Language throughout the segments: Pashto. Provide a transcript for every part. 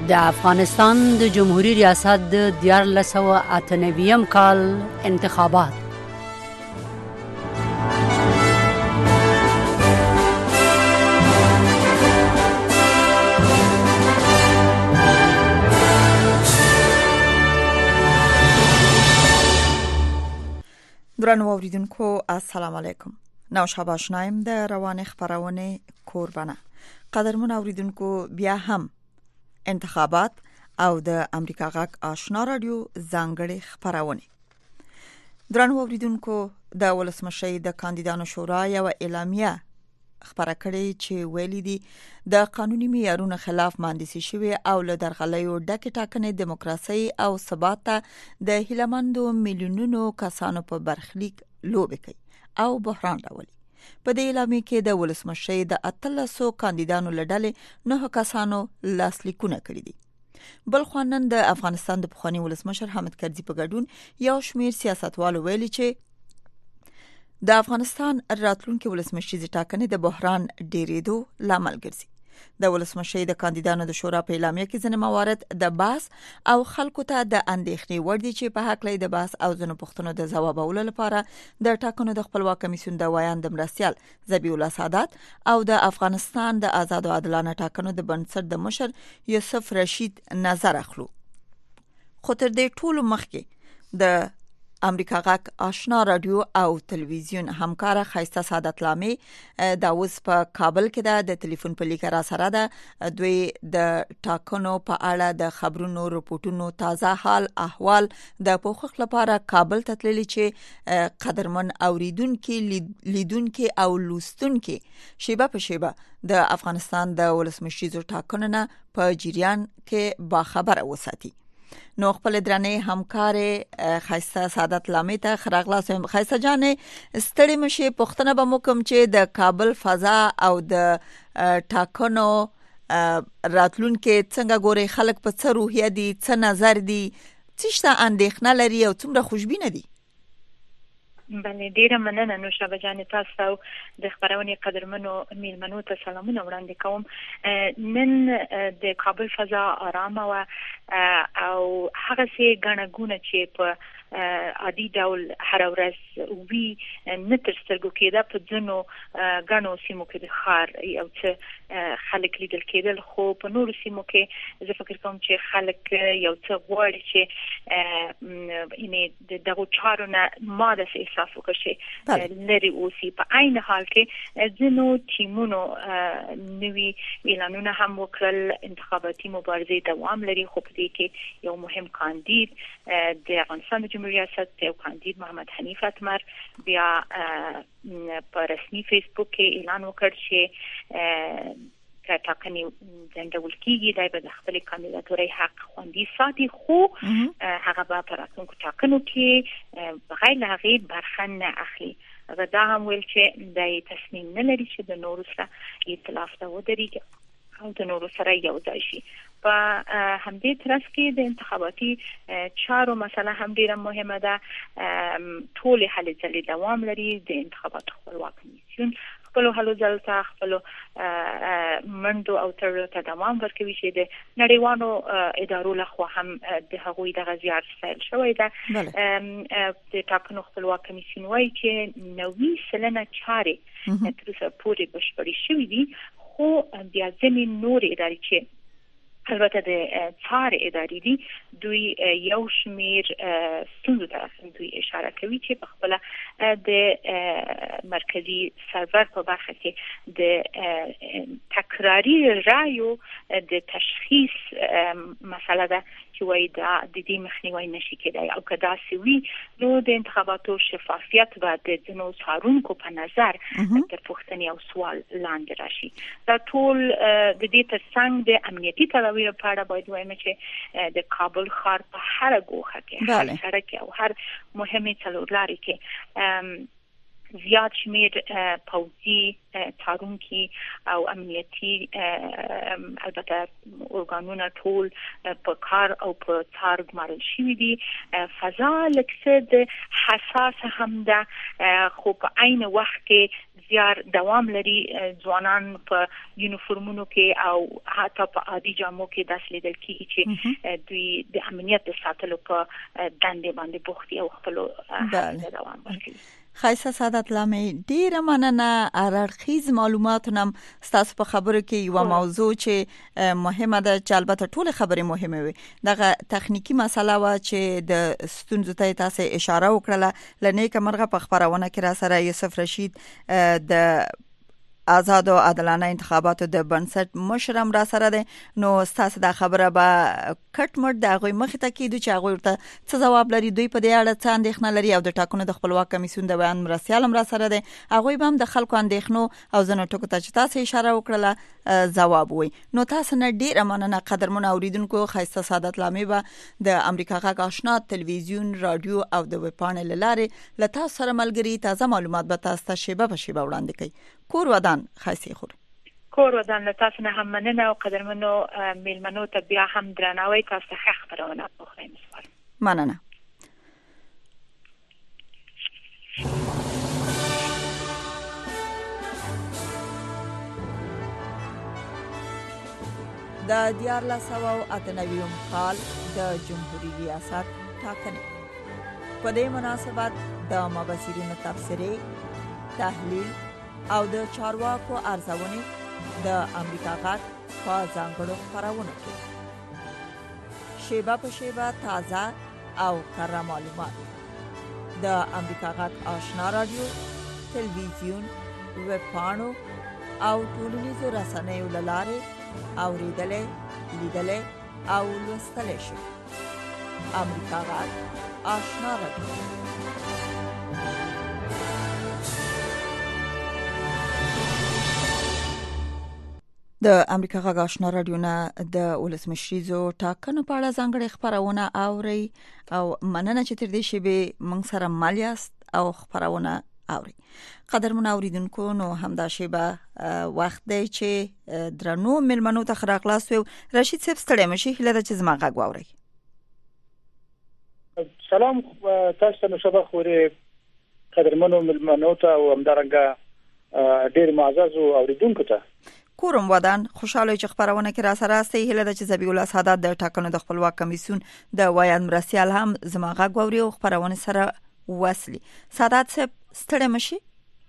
د افغانستان د جمهوریت ریاست د 1998 کال انتخابات. درنو اوریدونکو السلام علیکم. نوشابه آشنایم د روان خبرونه قربانه. قدرمن اوریدونکو بیا هم انتخابات او د امریکا غاک آشنا رادیو ځانګړي خبرونه. درنو اوریدونکو د ولسمشي د کاندیدانو شورا یو اعلامیه خبره کړې چې ویلي دي د قانوني معیارونو خلاف مهندسي شوی او له درغلیو ډکه ټاکنې دیموکراسي او ثبات د هیلمندو میلیونونو کسانو په برخلیک لوبه کوي او بحران راولي. په دې اعلامیه کې د ولسمشي د 1300 کاندیدانو لړل 9 کسانو لاسلیکونه کړی دي. بل خوانن د افغانستان د پخوانی ولسمشر حامد کرزي په ګډون یو شمیر سیاستوالو ویلي چې د افغانستان راتلونکي ولسمشي ټاکنې د بحران ډیرېدو لامل ګرځي. د ولسمشي د کاندیدانو د شورا په اعلامیه کې ځینې موارد د بحث او خلکو ته د اندېښنې وړ دي چې په حق لري د بحث او ځینو پوښتنو د ځوابولو لپاره د ټاکنو د خپلواک کمیسیون د وایاند مرستيال ذبیح الله سادات او د افغانستان د آزاد او عادلانه ټاکنو د بنسټ د مشر یوسف رشید نظر اخلو. خو تر دې ټولو مخکې د امریکا غاک آشنا رادیو او تلویزیون همکار خایسته سعادت لامي د اوس په کابل کې د ټلیفون په لیک را سره ده. دوی د ټاکنو په اړه د خبرونو رپورټونو تازه حال احوال د پوښښ لپاره کابل ته تللي چې قدرمن اوریدونکو لیدونکو او لوستونکو شیبه په شیبه د افغانستان د ولسمشي ټاکنو نه په جریان کې باخبر وساتي. نو خپل درنې همکار خایسته سعادت لامي ته خراغلاس خایسته جان ستړي مشي پښتنه به موکم چې د کابل فضا او د ټاکنو راتلونکو څنګه ګوري خلک په څه روحیه دي څه نظر دي څه اندېښنه لري او څومره خوشبینه دي. بله ډیره مننه نوشابه جان تاسو د خبرونه قدرمنو میلمنو ته سلامونه وړاندې کوم. نن د کابل فضا آرامه او هغه سي غنغونه چې په عادي ډول هر ورځ وی نه تر سترګو کېده په ځنو غنو سیمو کې د خار او څه خلک لیدل کېدل، خو په نورو سیمو کې زه فکر کوم چې خلک یو څه غواړي چې یعنی دغه چارو نه ماده سي احساس وکړي لري اوسي. په عین حال کې ځنو ټیمونو نوي اعلانونه هم وکړل انتخاباتي مبارزه دوام لري، خو په دې کې یو مهم کاندید د افغانستان جمهوریت ریاست یو کاندید محمد حنیف اتمر بیا په رسمي فیسبوک کې اعلان وکړ چې ټاکنې ځنډول کیږي د خپل کاندیداتوري حق خوندي ساتي، خو هغه به په راتلونکو ټاکنو کې بغیر له هغې برخه نه اخلي. دا هم ویل چې د تصمیم نه لري چې د نورو سره ائتلاف ته ودرېږي او د نورو سره یو ځای شي. په همدې ترڅ کې د انتخاباتي چارو مسله هم ډیره مهمه ده. ټول هلې ځلې دوام لري. د انتخاباتو خپلواک کمیسیون خپل هلو ځل ته خپل منډو او تر ته دوام ورکوي چې د نړیوالو ادارو لخوا هم د هغوی د غزيار ستایل شوی ده. د ټاکنو خپلواک کمیسیون وايي چې 90% چارې تر اوسه پورې بشپړې شوې دي، خو بیا ځینې نور ادارې چې البته د څار ادارې دي دوی یو شمیر ستونزو ته دوی اشاره کوي چې په خپل د مرکزی سرور په برخه کې د تکراری رایو د تشخیص مسله ده چې وایي دا د دې مخنیوي نشي کېدای او که داسې وي نو د انتخاباتو شفافیت و د ځینو څارونکو په نظر د پوښتنې او سوال لاندې راشي. دا ټول د دې ترڅنګ د امنیتي تدابیر په اړه باید وایم چې د کابل ښار په هر ګوښه کې هر سړک او هر مهمه څلورلارې کې زیات شمیر پوځي تارونکي او امنیتي البته ارګانونه ټول په کار او په تار ګمارل شوي دي. فضا لکسد حساس هم ده خو په عین وخت کې زیار دوام لري. ځوانان په یونیفورمونو کې او حتی په عادي جامو کې داس لیدل کیږي چې دوی د امنیت ساتلو په دندې باندې بوختي او خپل دوام ورکوي. خایسته سعادت لامي ډیره مننه. ارخیز معلوماتونم ستاسو په خبرو کې یو موضوع چې مهمه ده چې البته ټول خبرې مهمه وي. دغه تخنیکی مسله وا چې د ستونزو ته تاسو اشاره وکړه. لنیکه مرغه په خبرونه کې را سره یوسف رشید د آزاد او عادلانه انتخاباتو د بنسټ مشرم را سره ده. نو ستاسو د خبره به کټ مټ د هغه مخ ته کیدو چې هغه ورته څه جواب لري. دوی په دې اړه څه اندېښنه لري او د ټاکنو د خپلواک کمیسیون د بیان مرسیالم را سره ده. هغه به هم د خلکو اندېښنو او زنه ټکو ته چې تاسو اشاره وکړه جواب وي. نو تاسو نه ډیره مننه قدرمن اوریدونکو. خایسته سعادت لامي به د امریکا غږ آشنا تلویزیون رادیو او د ویب پاڼې لاره له تاسو سره ملګری تازه معلومات به تاسو ته شیبه په شیبه وړاندې کوي. کور ودان خاصی خور کور ودان له تاسو نه هم مننه او قدرمنو میلمنو ته بیا هم درناوی. تاسو ته خبرونه بخویم. مننه. د 1998 کال د جمهوریت ریاست ټاکنې په دې مناسبت د مبصرینو تبصرې تحلیل او د چارواکو ارزونې د امریکا غږ په ځانګړو خبرونو کې شیبه په شیبه تازه او کره معلومات د امریکا غږ آشنا رادیو تلویزیون ویب پاڼو او ټولنیزو رسنیو له لارې اوریدلې لیدلې او لوستلې شي. امریکا غږ آشنا رادیو. د امریکا غږ آشنا رادیو نه د ولسمشریزو ټاکنو په اړه ځانګړي خبرونه اوري او مننه چې تر دې شی به موږ سره مالیاست او خبرونه اوري. قدرمن اوریدونکو نو همدا شی به وخت دی چې درنو ملمنو ته خراقلاس و رشید صاحب ستړی مشي هله د چې زما غږ واوري. سلام تاسو ته شبا خوري قدرمنو ملمنو ته او همدارنګه ډیر معزز اوریدونکو ته کورم ودان. خوشاله چې خبرونه کې را سره استي هله د چې زبیح الله سعادت د ټاکنو د خپلواک کمیسیون د ویان مرسیال هم زما غږ واوري او خبرونه سره وصلي. سعادت صاحب ستړی مشي؟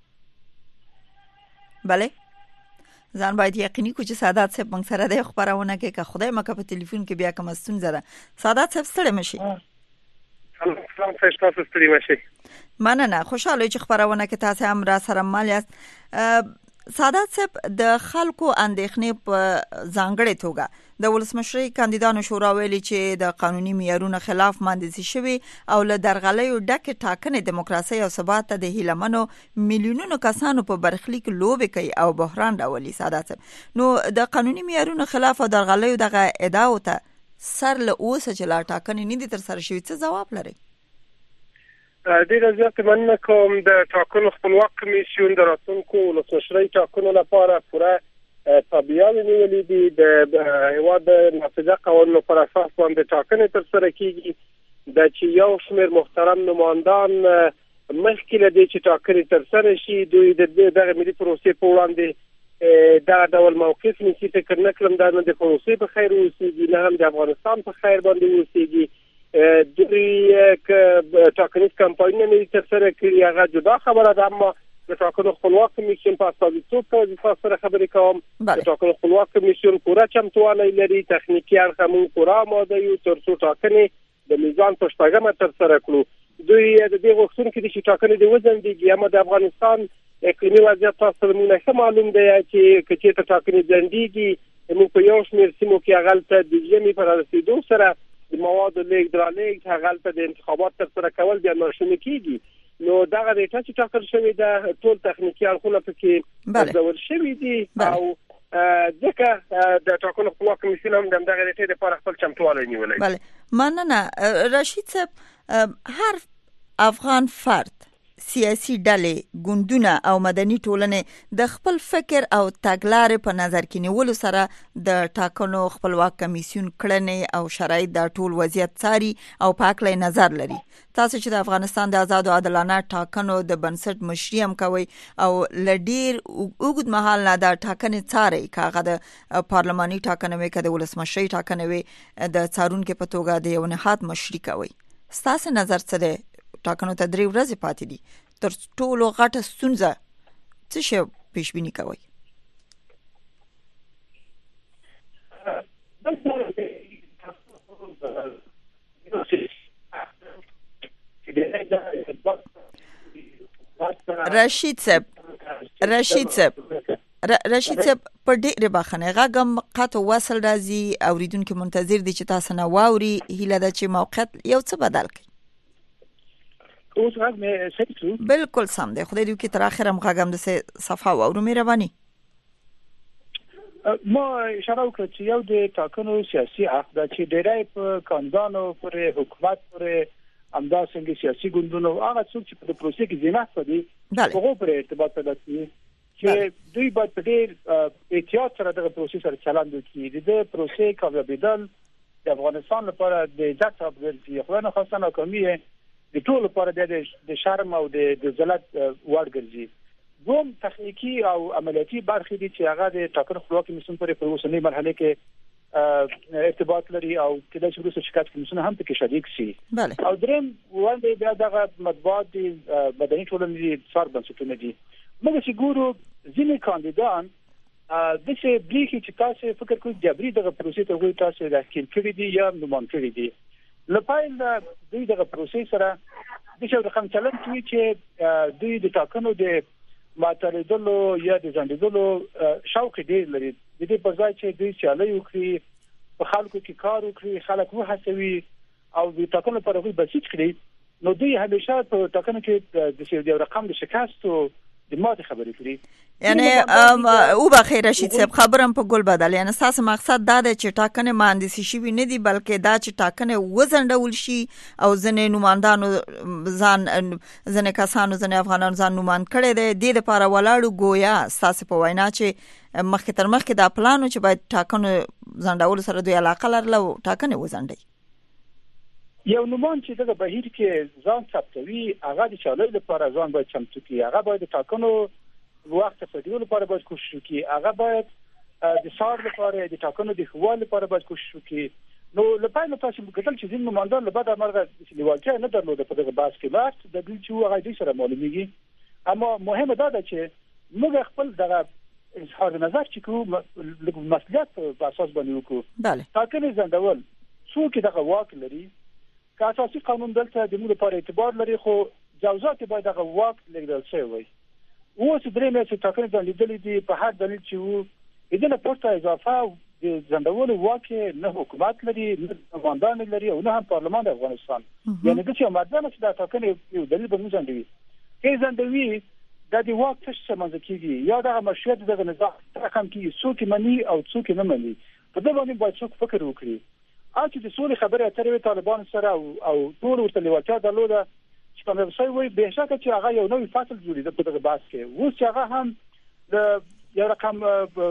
بله ځان باید یقیني کو چې سعادت صاحب موږ سره د خبرونه کې که خدای مکه په ټلیفون کې بیا کوم ستونزه ده. سعادت صاحب ستړی مشي؟ سلام تاسو ستړي مشي. مننه. خوشاله چې خبرونه کې تاسو هم را سره مالیاست. سعادت صاحب د خلکو اندېښنې په ځانګړې توګه د ولسمشرۍ کاندیدانو شورا ویلي چې د قانوني معیارونو خلاف ماندسي شوی او له درغلیو ډکه ټاکنې دیموکراسي او ثبات ته د هیلمنو میلیونونو کسانو په برخلیک لوبې کوي او بحران راولي. سعادت صاحب نو د قانوني معیارونو خلاف او درغلیو دغه ادعاو ته سر له اوسه چې لا ټاکنې نه دي تر سره شوی څه جواب لري؟ ډیر زیات مننه کوم. د ټاکنو خپلواک کمیسیون د راتلونکو ولسمشرۍ ټاکنو لپاره پوره تابعیت نیولې دي. د هیواد نافذه قوانینو پر اساس باندې ټاکنې تر سره کیږي. د چې یو شمېر محترم نمائندان مخکې له دې چې ټاکنې تر سره شي دوی دغه ملي پروسې په وړاندې دا ډول موقف نیسي. فکر نه کړم دا نه د پروسې په خیر اوسېږي نه هم د افغانستان په خیر باندې اوسېږي. دوی ک ټاکنیز کمپاینونه نه تر سره کړي هغه جدا خبره ده. اما د ټاکنو خپلواک کمیسیون په استازیتوب کې تاسو سره خبرې کوم. د ټاکنو خپلواک کمیسیون پوره چمتووالی لري. تخنیکی اړخ هم پوره آماده یو تر څو ټاکنې د میزان په شپږمه تر سره کړو. دوی د دې غوښتونکو دي چې ټاکنې د وزندګي اما د افغانستان اقلیمي وضعیت تاسو موږ نه معلوم دی چې کچې ته ټاکنې ځندېږي. موږ په یو شمېر سیمو کې هغه د ژمي پر رسیدو سره د موادو لیک درالېک هغه د انتخابات تر سره کول بیا ناشونی کیږي. نو دغه ریټه چې ټاکل شوی ده ټول تخنیکی اړخونه پکې ځول شوی دي او ځکه د ټاکنو خپلواک کمیسیون هم دغه ریټه لپاره خپل چمتووالی نیولی. بله مننه. رشید صاحب هر افغان فرد سیاسي ډلې ګوندونه او مدني ټولنې د خپل فکر او تګلارې په نظر کې نیولو سره د ټاکنو خپلواک کمیسیون کړنې او شرایط د ټول وضعیت څاري او په هکله نظر لري. تاسو چې د افغانستان د آزاد او عادلانه ټاکنو د بنسټ مشري هم کوي او لډیر اوږد مهال نه د ټاکنې څاري، کاغه د پارلماني ټاکنې وي که د ولسمشرۍ ټاکنې وي د څارونکو په توګه د یو نهاد مشري کوي. ستاسو نظر څه دی؟ ټاکنو ته 3 ورځې پاتې دي، تر ټولو غټه ستونزه څه شی پیش بینی کوي؟ رشید صاحب په ډېر بخنه غږم قطع وصل راځي، اوریدونکو منتظر دي چې تاسو نه واوري. هیله ده چې موقعیت یو څه بدل کړي. اوس غږ مې صحیح شو؟ بالکل سم دی. خدای دې وکړي تر اخره هم غږم د صفحه واورو. مهرباني. ما اشاره وکړه چې یو د ټاکنو سیاسي حق دا چې ډېری په کاندانو پر حکومت پر همداسې سیاسي ګوندونو هغه څوک چې په پروسې کې زینت کوي هغه پر ارتباط پیدا کوي چې دوی باید په ډېر احتیاط سره دغه پروسې سره چلند وکړي. د پروسې کامیابیدل د افغانستان لپاره د عزت سبب ګرځي. خو نه خاصه ناکامي د ټول لپاره د شرم او د ذلت وړ ګرځي. دوم تخنیکی او عملیاتي برخې دي چې هغه د ټاکنو خپلواک کمیسیون پورې په اوسنۍ مرحله کې ارتباط لري او کله چې وروسته شکایت کمیسیون هم پکې شریک شي. او دریم وړاندې بیا دغه مطبوعات دي مدني ټولنې څار بنسټونه دي. موږ چې ګورو ځینې کاندیدان د څه بریخي چې تاسو فکر کوئ جبري دغه پروسې ته وایي تاسو داخل کړی دي یا نومان کړی دي. لپاره د دوی دغه پروسې سره د څه رقم چلن کوي چې دوی د ټاکنو د ماتریدلو یا د ځندېدلو شوق ډېر لري. د دې په ځای چې دوی چالي وکړي، په خلکو کې کار وکړي، خلک وهڅوي او د ټاکنو پر هغوی بسیج کړي، نو دوی همیشه په ټاکنو کې د یو رقم د شکست او د ماتې خبرې کوي. یعنی او بخیر رشید صاحب خبرم په ګل بدل. یعنی تاسو مقصد دا دی چې ټاکنې مهندسي شي نه دي، بلکې دا چې ټاکنې وزندول شي او ځنې نوماندانو ځان ځنې کسانو ځنې افغانانو ځان نوماند کړي دي. د لپاره ولاړو گویا تاسو په وینا چې مخکې تر مخکې دا پلانو چې باید ټاکنو ځندول سره دوی علاقه لرله او ټاکنې وزندي. یو نومان چې دغه بهیر کې ځان ثبتوي هغه د چالي لپاره ځان باید چمتو کړي. هغه باید د ټاکنو وخت په دیولو لپاره باید کوشش وکړي. هغه باید د سار لپاره د ټاکنو د خوال لپاره باید کوشش وکړي. نو لپاره تاسو کتل چې ځین نوماندان له بعد مرغه چې لیوالتیا نه درلوده په دغه بحث کې وخت د دې چې هغه دې سره معلومیږي. اما مهمه دا ده چې موږ خپل دغه اظهار نظر چې کوم مسؤلیت په اساس باندې وکړو. ټاکنې ځندول څوک دغه واک لري، که اساسي قانون دلته د موږ لپاره اعتبار لري، خو جوازات باید دغه واک لګول شي وي. اوس درې مې چې ټاکنې ځندېدلې دي په هر دلیل چې وو دې نه پورته اضافه د ځندولو واک نه حکومت لري، نه افغانان لري او نه هم پارلمان د افغانستان. یعنی د چې مردانه چې د ټاکنې یو دلیل به موږ ځندوي کې ځندوي د دې واک څه منځ کېږي یا د مشروعیت دغه نظام رقم کې څوک مني او څوک نه مني. په دې باندې باید څوک فکر وکړي. چې د سولې خبرې اترې طالبان سره او ټول ورته لیوالتیا درلوده چې کوم څه وي به شکه چې هغه یو نوې فصل جوړېده په دغه بحث کې. اوس چې هغه هم د یو رقم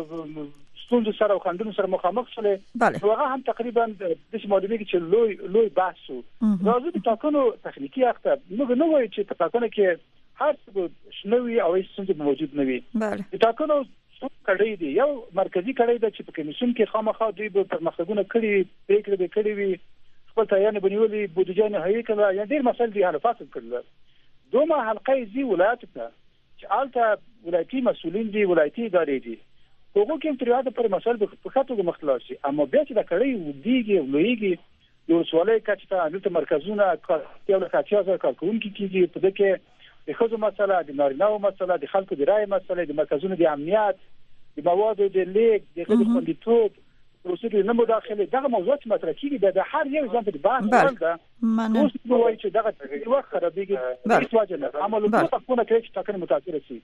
ستونزو سره او خندونو سره مخامخ شولې، هغه هم تقریبا د معلومه کې چې لوی بحث وو. راځي د ټاکنو تخنیکی اخته موږ نه وایو چې په ټاکنو کې هر څه شنوي او هیڅ څه موجود نه وي. د ټاکنو کړي دي یو مرکزی کړي د چې په کمیسیون کې خامخا دوی به پرمختګونه کړي، پریکړې به کړي وي، خپل تایید بنولي بودجه نه هي کړه، یا ډېر مسایل دي حل فاصل کړل. دومره حلقه زی ولایت ته چې البته ولایتي مسولین دي، ولایتي ادارې دي، هغه کې تر یاده پر مسایل په خاطر مختص شي. اما بیا چې دا کړي ودیږي لویږي یو سوالای کچته د مرکزونه یو له کاچا کارکونکو کېږي. په دې کې د خځو مسله، د نارینه‌و مسله، د خلکو د رای مسله، د مرکزونو د امنیت، د موادو د لیک، د خځو خوندیتوب، پروسې نه مداخله، دغه موضوعات مطرح کیږي. د هر یو ځان په بحث ده. اوس نو چې دغه وخت خرابېږي هیڅ وجه نه، اما له څه په کې چې ټاکنې متاثر شي.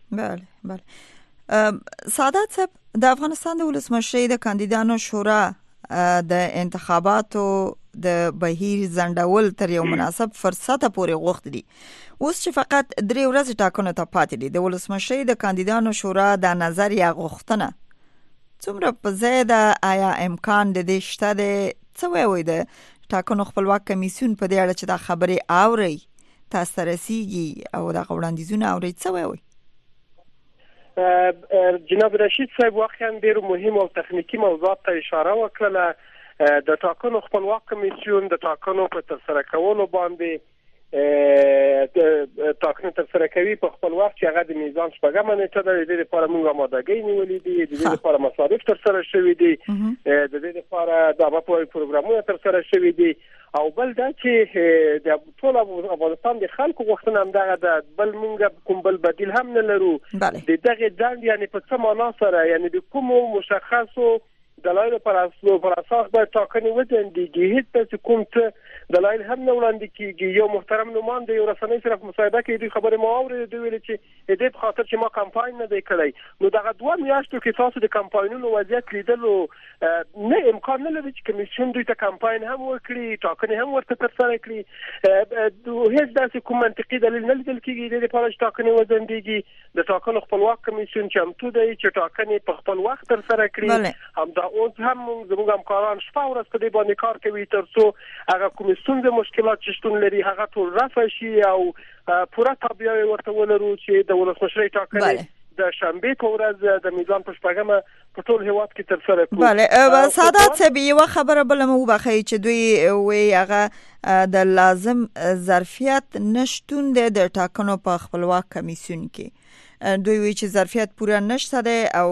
بله سعادت صاحب، د افغانستان د ولسمشرۍ د کاندیدانو شورا د انتخاباتو د بهیر ځنډول تر یو مناسب فرصت پورې غوښتي دي. اوس چې فقط 3 ورځې ټاکنو ته پاتې دي، د ولسمشرۍ د کاندیدانو شورا د نظر یا غوښتنه څومره په ځای ده؟ آیا امکان د دې شته دی؟ څه وایي د ټاکنو خپلواک کمیسیون په دې اړه چې دا خبرې اوري تاسو ته رسیږي او دا وړاندیزونه اوري؟ څه وایي؟ جناب رشید صاحب واقعا ډېر مهم او تخنیکی موضوعات ته اشاره وکړه. د ټاکنو خپلواک کمیسیون د ټاکنو په ترسره کولو باندې ټاکنو ترسره کوي په خپل وخت چې هغه د میزان شپږم نیټه د دې لپاره موږ آمادګي نیولې دي، د دې لپاره مصارف ترسره شوي دي، د دې لپاره د پروګرامونه ترسره شوي دي. او بل دا چې د ټول افغانستان د خلکو غوښتنه هم دغه ده، بل موږ کوم بل بدیل هم نه لرو. د دغه ځان یعنی په څه معنا سره، یعنی د کومو مشخصو دلایل پر اساس باید ټاکنې وځنډېږي. هیڅ کوم څه دلایل هم نه وړاندې کیږي. یو محترم نومان د یو رسنۍ سره په مصاحبه کې دوی خبرې ما اورېدې، ویل چې دې په خاطر چې ما کمپاین نه دی کړی. نو دغه 2 میاشتو کې تاسو د کمپاینونو وضعیت لیدلو نه امکان نه لري چې کمیسیون دوی ته کمپاین هم وکړي، ټاکنې هم ورته ترسره کړي. هیڅ داسې کوم منطقي دلیل نه لیدل کیږي د لپاره چې ټاکنې وځنډېږي. د ټاکنو خپلواک کمیسیون چمتو دی چې ټاکنې په خپل وخت ترسره کړي. همدا اوس هم زموږ همکاران شپه ورځ په دې باندې کار کوي ترڅو هغه کوم ستونزې مشکلات چې شتون لري هغه ټول رفع شي او پوره تابعیت ورته ولرو چې د ولسمشرۍ ټاکنې د شنبه په ورځ د میزان په شپږمه په ټول هیواد کې ترسره کړو. بله سادات صاحب یو خبره بل مو بخښي چې دوی وی هغه د لازم ظرفیت نشټون د ټاکنو په خپلواک کمیسیون کې. دوی وی چې ظرفیت پوره نشته ده او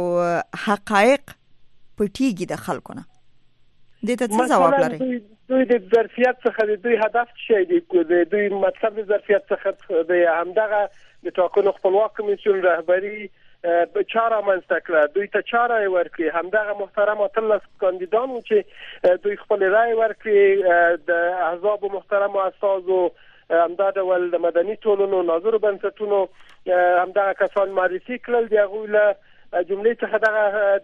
حقایق پټیږي د خلکو نه. دې ته څه جواب لري؟ دوی د ظرفیت څخه د دوی هدف څه دی؟ د دوی مطلب د ظرفیت څخه د همدغه د ټاکنو خپلواک کمیسیون رهبری به چاره منځته کړه. دوی ته چاره ورکړي. همدغه محترم 13 کاندیدانو چې دوی خپل رائے ورکړي، د احزاب محترم اساسو همدا ډول د مدني ټولنو ناظر بنسټونو همدغه کسان معرفي کړل. دغه له جملې څخه دغه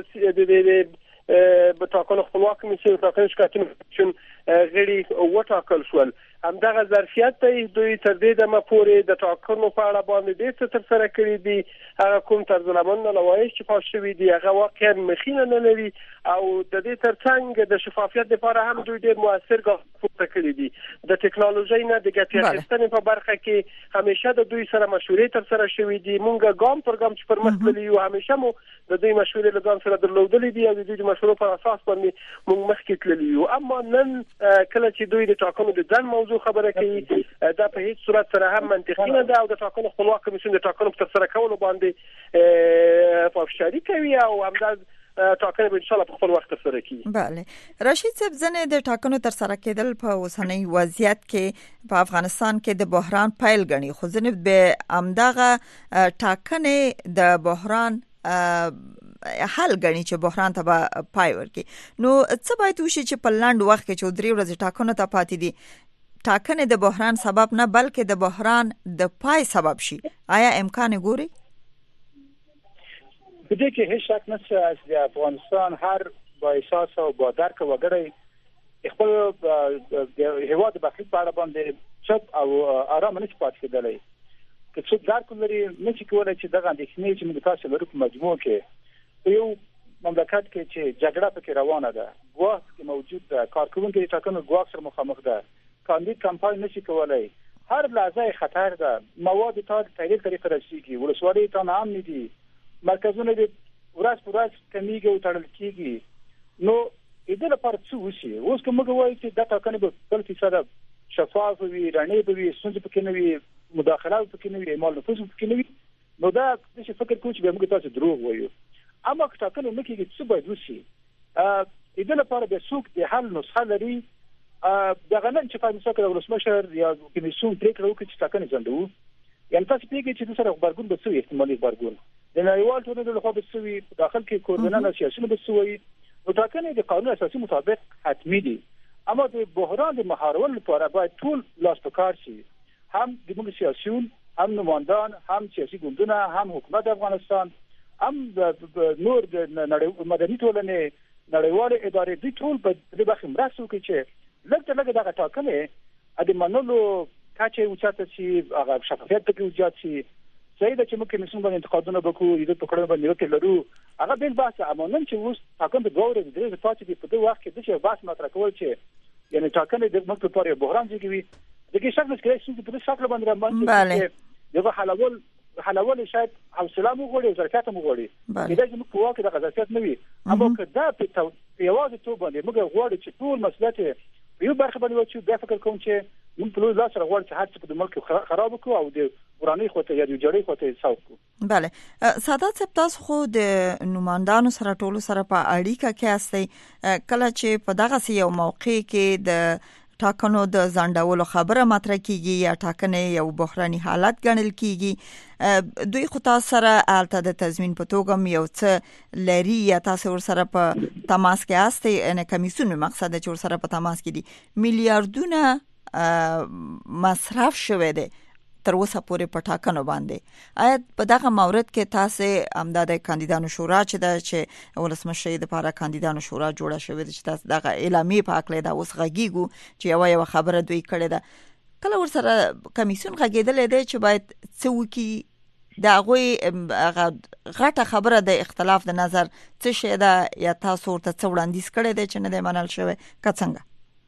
د په ټاکنو خپلواک کمیسیون ټاکنو کمیسیون غړي وټاکل شول. همدغه ظرفیت ته دوی تر دې دمه پورې د ټاکنو په اړه باندې ډېر څه ترسره کړي دي. هغه کوم طرزالعملونه لوایح چې پاس شوي دي هغه واقعا مخینه نه لري او د دې ترڅنګ د شفافیت لپاره هم دوی ډېر موثر ګام پورته کړي دي. د ټکنالوژي نه د ګټې اخیستنې په برخه کې همیشه د دوی سره مشورې ترسره شوي دي. مونږ ګام پر ګام چې پر مخ تللي یو، همیشه مو د دوی مشورې له ځان سره درلودلې دي او د دوی د مشورو پر اساس باندې مونږ مخکې تللي یو. اما نن کله چې دوی د ټاکنو د ځان موضوع خبره کوي دا په هیڅ صورت سره هم منطقي نه ده او د ټاکنو خپلواک کمیسیون د ټاکنو په ترسره کولو باندې پافشاری کوي او همدا ټاکنې به ان شاء الله په خپل وخت ترسره کیږي. بله رشید صاحب، ځنه د ټاکنو ترسره کېدل په اوسنۍ وضعیت کې په افغانستان کې د بحران پایل غني، خو ځنه به همدغه ټاکنې د بحران حل غني چې بحران ته پای ورکړي. نو څه باید وشي چې په لاند وخت کې چې 3 ورځې ټاکنو ته پاتې دي ټاکنې د بحران سبب نه بلکې د بحران د پای سبب شي؟ آیا امکان ګوري؟ په دې کې هیڅ شک نشته چې د افغانستان هر با احساس او با درک وګړي خپل د هیواد په اړه باندې چپ او آرام نه پاتې کېدلی. که څوک درک لري نشي کولای چې دغه اندېښنې چې موږ تاسو لرو په مجموع کې یو مملکت کې چې جګړه پکې روانه ده، ګواښ کې موجود ده، کارکوونکي ټاکنو ګواښ سره مخامخ ده، کاندید کمپاین نشي کولای، هر لحظه خطر ده، مواد ته تحلیل طریقه رسیږي، ولسوالۍ ته نام ندي، مرکزونه د ورځ په ورځ کمیږي او تړل کیږي. نو دې لپاره څه وشي؟ اوس کوم وایي چې دا ټاکنې به 100% شفاف وي، رڼې به وي، ستونزې پکې نه وي، مداخلات پکې نه وي، اعمال نفوذ پکې نه وي. نو دا چې فکر کوم چې موږ تاسو دروغ وایو. اما که ټاکنې نه کېږي څه باید وشي؟ دې لپاره به څوک د حل نسخه لري. دغه نن چې په مسکه د ولسمشر یا کمیسیون پریکړه وکړي چې ټاکنې ځنډوو، یعنې تاسو پیږئ چې د سره خبرګون به څه وي، احتمالي خبرګون د نړیوال ټولنې لخوا به څه وي، په داخل کې کوربنان سیاسیون به څه وایي. نو ټاکنې د قانون اساسي مطابق حتمي دي، اما د بحران د مهارولو لپاره باید ټول لاس په کار شي، هم د موږ سیاسیون، هم نمایندان، هم سیاسي ګوندونه، هم حکومت افغانستان، هم نور د مدني ټولنې، نړیوال ادارې، دوی ټول په دې برخه مرسته وکړي چې لکه دغه ټاکنې د منلو کچه اوچته شي، هغه شفافیت پکې زیات شي. صحیح ده چې موږ کمیسیون باندې انتقادونه وکړو، د پکړو باندې وکړو لرو، هغه بل بحث. اما نن چې اوس ټاکنه د 2 ورځې 3 ورځې پاتې دي، په دې وخت کې د څه بحث مطرح کول چې یعنی ټاکنه د موږ لپاره بحران جوړوي. دغه شکل کې چې په دې شکل باندې باندې دغه حلول شاید حوصله مو غوړي، ظرفیت مو غوړي. دا چې موږ په واقع د ظرفیت نه وي، اما که دا په یوازې تو باندې موږ غوړي چې ټول مسؤلیت یو برخه باندې وچو. بیا فکر کوم چې موږ په لوی لاس غوړ چې هر څه په ملک خراب کړو او د وراني خوته یا د جوړې خوته حساب کړو. بله سادات صاحب، تاسو خو د نمائندانو سره ټولو سره په اړیکه کې استئ. کله چې په دغه یو موقع کې د ټاکنو د ځنډولو خبره مطرح کیږي یا ټاکنې یو بحراني حالت ګڼل کیږي، دوی خو تاسو سره الته د تضمین په توګه یو څه لري یا تاسو ور سره په تماس کې استئ؟ ان کمیسیون مقصد چې ور سره په تماس کې دي میلیارډونه مصرف شوه دي تر اوسه پورې په ټاکنو باندې. آیا په دغه مورد کې تاسو امداد کاندیدانو شورا چې ولسمشر د لپاره کاندیدانو شورا جوړه شوې چې تاسو دغه اعلامیه په اکله دا اوس غږیږو چې یو خبره دوی کړې ده، کله ور سره کمیسیون غږیدل دی چې باید څه وکړي؟ دا غوي غټه خبره د اختلاف د نظر څه شي ده یا تاسو ورته څه وړاندیز کړی دی چې نه دی منل شوی که څنګه؟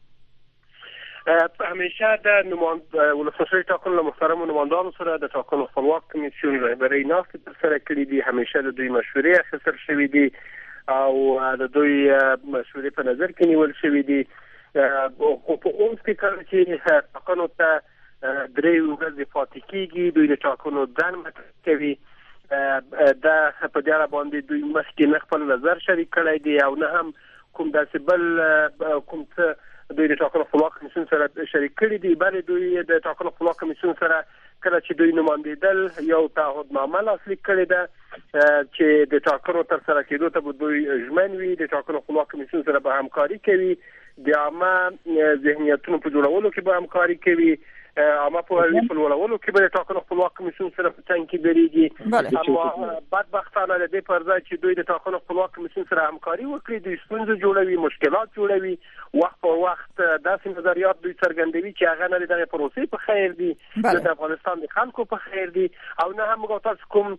همیشه د ولسمشر ټاکنو محترم نمائندانو سره د ټاکنو خپلواک کمیسیون رهبري ناست تر سره کړې دي. همیشه د دوی مشورې اخیستل شوې دي او د دوی مشورې په نظر کې نیول شوې دي. خو په اوس کې کله چې ټاکنو ته 3 ورځې پاتې کېږي، دوی د ټاکنو ځان مطرح کوي. دا په دې اړه باندې دوی مخکې نه خپل نظر شریک کړی دی او نه هم کوم داسې بل کوم څه دوی د ټاکنو خپلواک کمیسیون سره شریک کړي دي. بلې دوی د ټاکنو خپلواک کمیسیون سره کله چې دوی نمائندېدل یو تعهدنامه لاسلیک کړې ده چې د ټاکنو تر سره کېدو ته به دوی ژمن وي، د ټاکنو خپلواک کمیسیون سره به همکاري کوي، د عامه ذهنیتونو په جوړولو کې به همکاري کوي، عامه پوهاوي په لوړولو کې به د ټاکنو خپلواک کمیسیون سره په څنګ کې درېږي. اما بدبختانه د دې پر ځای چې دوی د ټاکنو خپلواک کمیسیون سره همکاري وکړي، دوی ستونزې جوړوي، مشکلات جوړوي، وخت په وخت داسې نظریات دوی څرګندوي چې هغه نه د پروسې په خیر دي، د افغانستان د خلکو په خیر دي او نه هم موږ تاسو کوم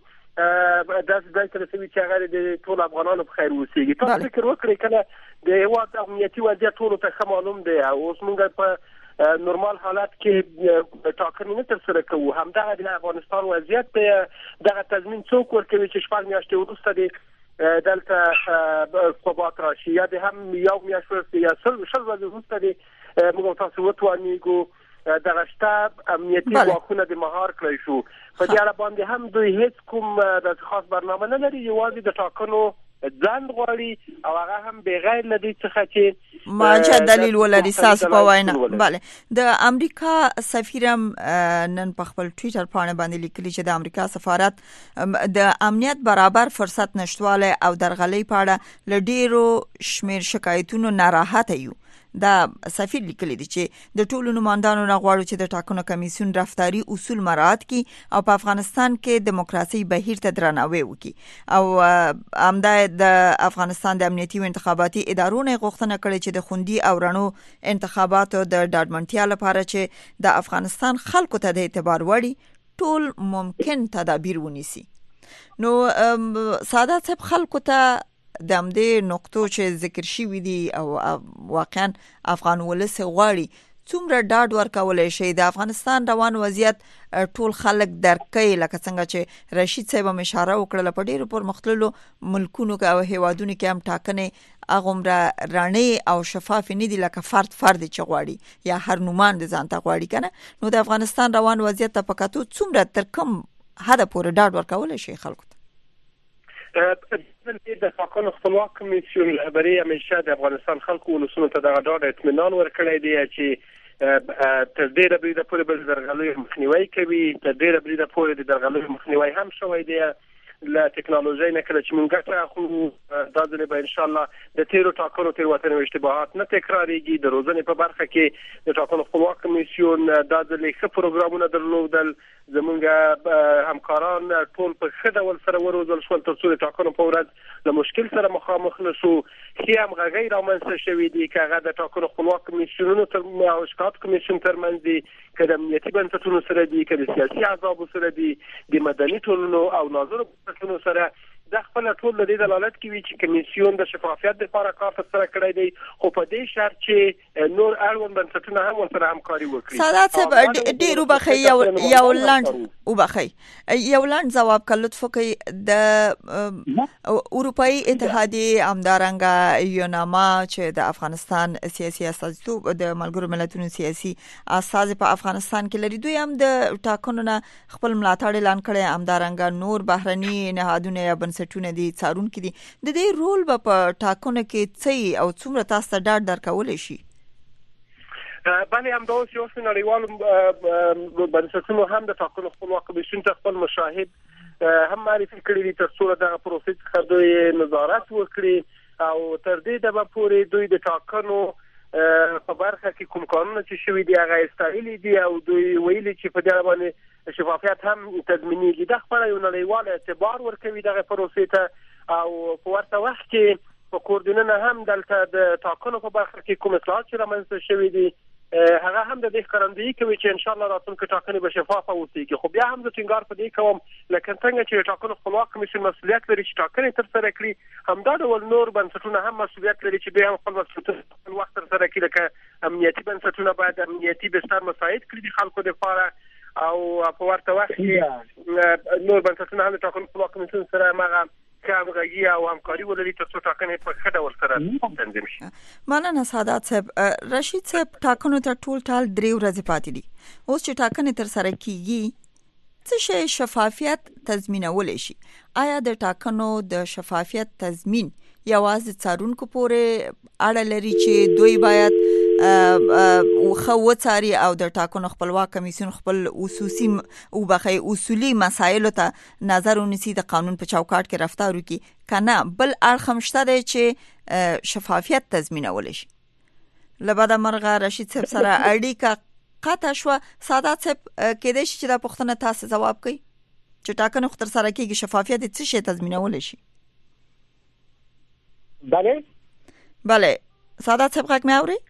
داسې ځای ته رسوي چې هغه د ټول افغانانو په خیر اوسېږي. تاسو فکر وکړئ کله د هېواد امنیتي وضعیت ټولو ته ښه معلوم دی او اوس موږ په نورمال حالت کې ټاکنې نه تر سره کوو. همدغه د افغانستان وضعیت دغه تضمین څوک ورکوي چې 4 میاشتې وروسته د دلته ثبات راشي یا د هم یو میاشت وروسته یا 10 ورځې وروسته د موږ تاسو وتوانیږو دغه شته امنیتي ځواکونه د مهار کړی شو. په دې اړه باندې هم دوی هیڅ کوم د خاص برنامه نه لري، یوازې د ټاکنو ځان غواړي او هغه هم بغیر لدی څخه چې ما دلیل ولري ساس په وینا. bale د امریکا سفیرم نن په خپل ټوئیټر باندې باندې لیکلي چې د امریکا سفارت د امنیت برابر فرصت نشټواله او درغلۍ په اړه لډیرو شمیر شکایتونو ناراحته یو. دا سفیر لیکلی دی چې د ټولو نمائندانو غواړي چې د ټاکنو کمیسیون رفتاری اصول مراعات کړي او په افغانستان کې دیموکراسي بهیر ته درناوی وکړي او همدا د افغانستان د امنیتي او انتخاباتي ادارو نه غوښتنه کړې چې د خوندي او رڼو انتخاباتو د ډاډمنتیا لپاره چې د افغانستان خلکو ته د اعتبار وړي ټول ممکن تدابیر ونیسي. نو سادات صاحب خلکو ته د همدې نقطو چې ذکر شوي دي او واقعا افغان ولس غواړي څومره ډاډ ورکولای شي د افغانستان روان وضعیت ټول خلک درکې لکه څنګه چې رشید صاحب اشاره وکړه په ډیرو پرمختللو ملکونو کې او هیوادونو کې هم ټاکنې اغومره رڼې او شفاف نه دي لکه فرد چې غواړي یا هر نومان د ځان ته غواړي کنه. نو د افغانستان روان وضعیت ته پکاتو څومره تر کوم حد پورې ډاډ ورکولای شي خلکو ته؟ د ټاکنو خپلواک کمیسیون رهبري همیشه د افغانستان خلکو ولسونو ته دغه ډاډ اطمینان ورکړی دی چې تر ډیره بریده پورې به درغلیو مخنیوي کوي، تر ډیره بریده پورې د درغلیو مخنیوي هم شوی دی. له ټکنالوژي نه کله چې موږ ګټه اخلو دا ځل به ان شاء الله د تیرو ټاکنو تېروتنې او اشتباهات نه تکرارېږي. د روزنې په برخه کې د ټاکنو خپلواک کمیسیون دا ځل ښه پروګرامونه درلودل، زمونږ همکاران ټول په ښه ډول سره وروزل شول تر څو د ټاکنو په ورځ له مشکل سره مخامخ نشو. سیاسي همغږي رامنځته شوې دي چې هغه د ټاکنو خپلواک کمیسیونونو تر او شکایت کمیسیون ترمنځ دي چې د امنیتي بنسټونو سره دي چې د سیاسي احزابو سره دي د مدني ټولنو او ناظرو بنسټونو سره د خپل ټول د دلالت کوي چې کمیسیون د شفافیت لپاره کار ترسره کړی دی خو په دې شرط چې نور اړوند بنسټونه هم ورسره همکاري وکړي. سادات صاحب ډیر وبخي یو لاند جواب کړ لطف کوي د اروپאי اتحادیه همدارنګه یوناما چې د افغانستان سیاسي استازیتوب د ملګرو ملتونو سیاسي استاذ په افغانستان کې لري دوی هم د ټاکنو نه خپل ملاتړ اعلان کړی همدارنګه نور بهرني نهادونه یا بنسټونه دي څارون کې دي د دې رول په ټاکنو کې څه او څومره تاسو ته ډاډ درکول شي؟ باندې هم د سیاسي نړیوالو بنسټونو هم د ټاکنو خپلواک کمیسیون ته خپل مشاهد هم معرفي کړی دي تر څو دغه پروسس څخه دوی نظارت وکړي او تر دې د پورې دوی د ټاکنو په برخه کې کوم قانون چې شوی دی هغه استایلی دي او دوی ویلي چې په دې باندې شفافیت هم تضمینېږي. د خپل یو نړیوال اعتبار ورکوي دغه پروسې ته او په ورته وخت کې په کوردینونه هم دلته د ټاکنو په برخه کې کوم اصلاحات چې رامنځته شوي دي هغه هم د دې ښکارندویي کوي چې ان شاء الله راتلونکي ټاکنې به شفافه وسیږي. خو بیا هم زه ټینګار په دې کوم لکه څنګه چې ټاکنو خپلواک کمیسیون مسؤلیت لري چې ټاکنې ترسره کړي همدا ډول نور بنسټونه هم مسؤلیت لري چې دوی هم خپل مسؤلیت خپل وخت ترسره کړي لکه امنیتي بنسټونه باید امنیتي بستر مساعد کړي د خلکو لپاره او په ورته وخت کې نور بنسټونه هم د ټاکنو خپلواک کمیسیون سره هغه همغږي او همکاري ولري ترڅو ټاکنې په ښه ډول سره تنظیم شي. مننه سادات صاحب. رشید صاحب ټاکنو ته ټول 3 ورځې پاتې دي. اوس چې ټاکنې ترسره کیږي څه شی شفافیت تضمینول شي؟ آیا د ټاکنو د شفافیت تضمین یوازې څارونکو پورې اړه لري چې دوی باید خو وڅاري او د ټاکنو خپلواک کمیسیون خپل اصولي مسایلو ته نظر ونیسي د قانون په چوکاټ کې رفتار وکړي کنه بل اړخ هم شته دی چې شفافیت تضمینول شي؟ لبدا مرغه رشید صاحب سره اړیکه قطع شو. سادات صاحب کېدای شي چې دا پوښتنه تاسو جواب کړئ چې ټاکنو خطر سره کېږي شفافیت څه شی تضمینول شي؟ بله سادات صاحب غږ مې اوري؟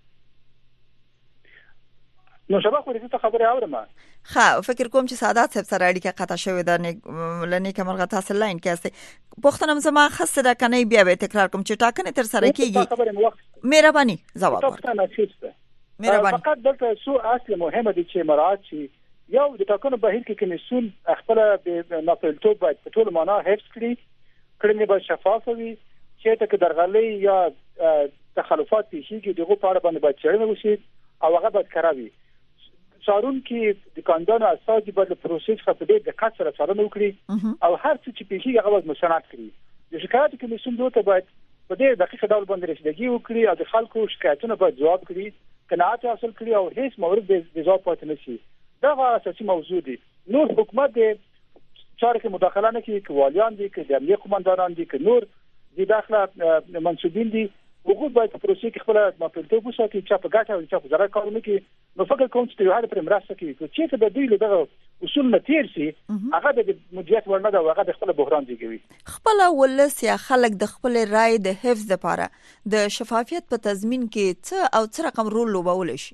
نو شبا خو دې ته خبره اورم. ښه فکر کوم چې سادات صاحب سره اړیکه قطع شوې ده لنی کمرغه تاسو لاین کې استه پوښتنه زما خاصه ده کنه بیا به تکرار کوم چې ټاکنې تر سره کیږي مهرباني جواب ورکړئ. مهرباني فقط دلته څو اصل مهمه دي چې مراعات شي. یو د ټاکنو بهیر کې کمیسیون خپل د ناپېلتوب باید په ټول معنا حفظ کړي کړنې به شفاف وي چې ته درغلي یا تخلفات پیښیږي دغه په اړه باندې باید څېړنه وشي او هغه باید کاروي. څارون کې د کاندانو اساسي باید پروسس خپل د دقت سره څارنه وکړي او هر څه چې پیښیږي هغه باید مستند کړي. د شکایت کمیسیون دوی باید په دې دقیق ډول باندې رسیدګي وکړي او د خلکو شکایتونه باید جواب کړي قناعت حاصل کړي او هیڅ مورد د جواب پاتې نشي. دا اساسي موضوع دي. نور حکومت د چارو کې مداخله نه کوي کوالیان دي چې د امنیت قومندانان دي چې نور د داخله منسوبین دي وګور باید په پروسې کې خپل ماپلتوب وساتي چې په ګټه او چې په ضرر کارونه کې نو فکر کوم چې یو هغه پر مرسته کوي چې د دوی له اصول نه تیر شي هغه د مدیریت ورنه دا هغه د خپل بحران دیږي. خپل ولس یا خلک د خپل رائے د حفظ لپاره د شفافیت په تضمین کې څه او څه رقم رول لوبول شي؟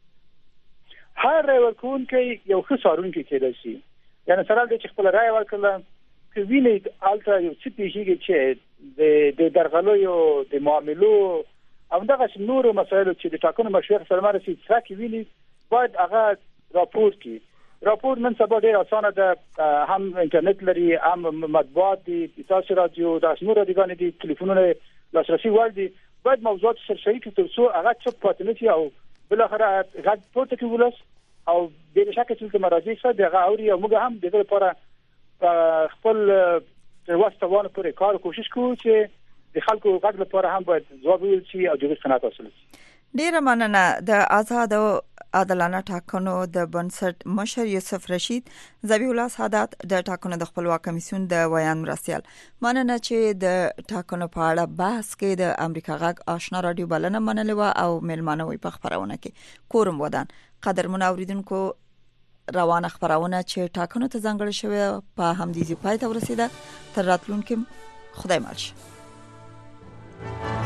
هر رائے ورکوونکی یو ښه څارونکی کېدای شي. یعنی سره د خپل رائے ورکړل چې ویني الټا یو څه پیښیږي چې د درغلو د معاملو او دغه نور مسایل چې د ټاکنو مشورې سره مرسي څخه ویني باید هغه راپور کړي. راپور نن سبا ډېر اسانه ده، هم انټرنیټ لري، هم مطبوعات دي، تاسو رادیو د اسنور دیګان دي، ټلیفونونه لاسرسي وړ دي. باید موضوعات سره شریک تر څو هغه چپ پاتې نشي او بل اخر غږ پورته کیولس او د شک چې مراجع سره دغه اوري او موږ هم دغه لپاره خپل واسطوانه پورې کار کوشش کوو چې د خلکو غږ لپاره هم باید ځواب ویل شي او د قناعت حاصل شي. ډیره مننه. د آزاد او عادلانه ټاکنو د بنسټ مشر یوسف رشید، ذبیح الله سادات د ټاکنو د خپلواک کمیسیون د ویان مرستیال، مننه چې د ټاکنو په اړه بحث کې د امریکا غږ آشنا رادیو بلنه منلې او ملمانه وي په خبرونه کې. کورم ودان قدرمن اوریدونکو، روانه خبرونه چې ټاکنو ته ځانګړې شوی په همدې ځای پای ته ورسیده. تر راتلونکي خدای مل شه.